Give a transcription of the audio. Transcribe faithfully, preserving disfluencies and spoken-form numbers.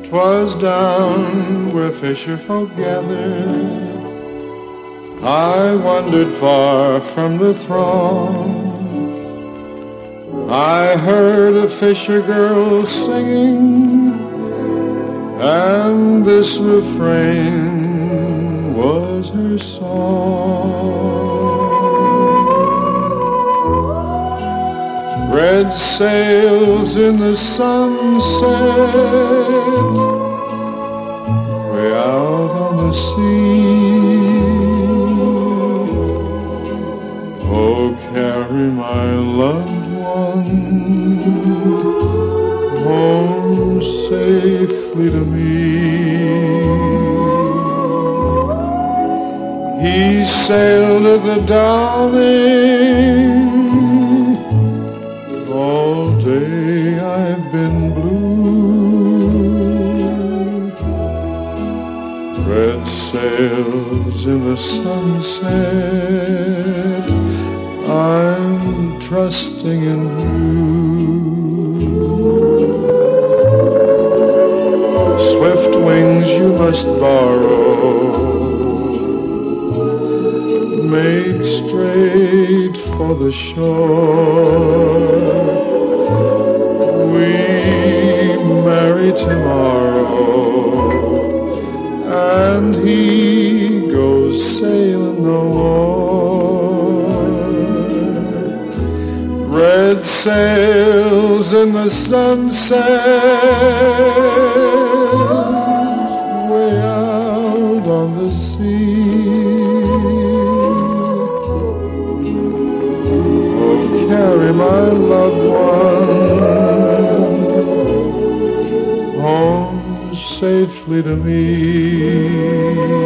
'Twas down where fisher folk gathered. I wandered far from the throng. I heard a fisher girl singing, and this refrain was her song. Red sails in the sunset, way out on the sea. Oh, carry my loved one home safely to me. He sailed at the Darling. All day I've been blue. Red sails in the sunset, I'm trusting in you. Swift wings you must borrow, make straight for the shore. We marry tomorrow, and he goes sailing no more. Red sails in the sunset, way out on the sea. Oh, carry my loved one home safely to me.